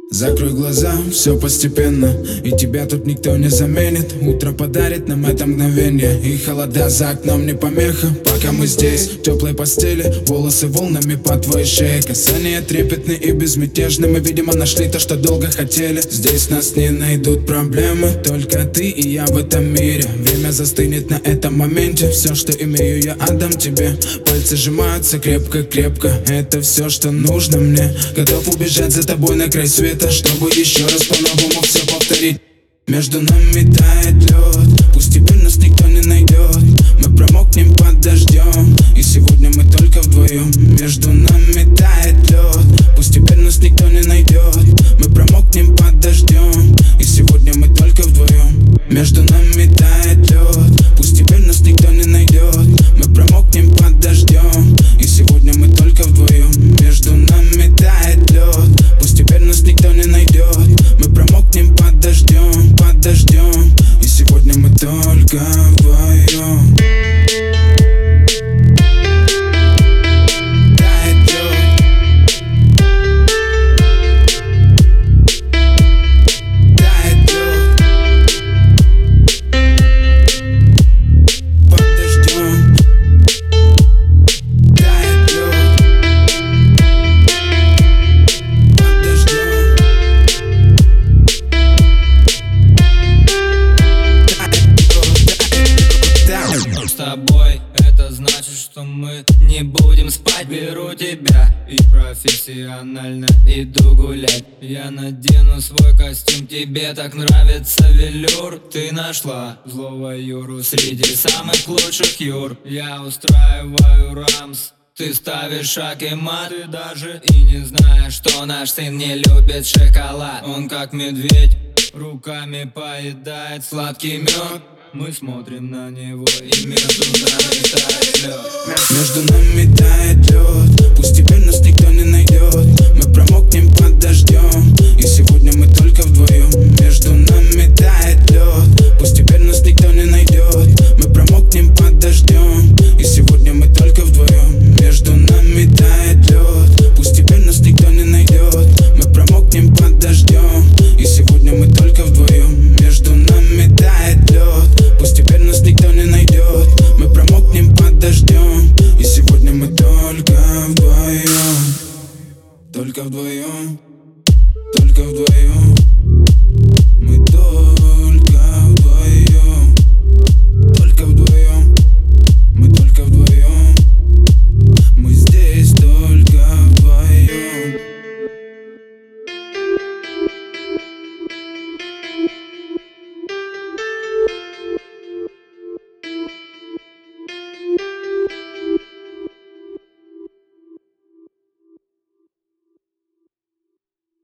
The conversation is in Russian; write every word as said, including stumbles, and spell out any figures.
Закрой глаза, все постепенно, и тебя тут никто не заменит. Утро подарит нам это мгновение, и холода за окном не помеха. Пока мы здесь, в теплой постели, волосы волнами по твоей шее. Касания трепетны и безмятежны, мы, видимо, нашли то, что долго хотели. Здесь нас не найдут проблемы, только ты и я в этом мире. Время застынет на этом моменте, все, что имею, я отдам тебе. Пальцы сжимаются крепко-крепко, это все, что нужно мне. Готов убежать за тобой на край света, чтобы еще раз по-новому все повторить. Между нами тает лед, пусть теперь нас никто не найдет. Мы промокнем под дождем, и сегодня мы только вдвоем. Между нами тает лед, пусть теперь нас никто не найдет. Мы промокнем под дождем, и сегодня мы только вдвоем. Между нами тает лед, пусть теперь нас никто не найдет. Мы промокнем под дождем, и сегодня мы только вдвоем. Между нами тает лед, пусть теперь нас никто не найдет. Мы промокнем под дождем, под дождем, и сегодня мы только вдвоем. С тобой это значит, что мы не будем спать. Беру тебя и профессионально иду гулять. Я надену свой костюм, тебе так нравится велюр. Ты нашла злого Юру среди самых лучших Юр. Я устраиваю рамс, ты ставишь шаг и мат. Ты даже и не знаешь, что наш сын не любит шоколад. Он как медведь, руками поедает сладкий мед. Мы смотрим на него, и между нами тает лед. Между нами тает лед, пусть теперь нас никто не найдет. Мы промокнем под дождем, и сегодня мы только вдвоем. Между нами тает лед, пусть теперь нас никто не найдет. Мы промокнем под дождем, и сегодня мы только вдвоем. Между нами тает лед, пусть теперь нас никто не найдет. Мы промокнем под дождем, и сегодня мы только вдвоем. Между нами тает лед, пусть теперь нас никто не найдет. Мы промокнем под дождем, и сегодня мы только вдвоем. Только вдвоем, только вдвоем.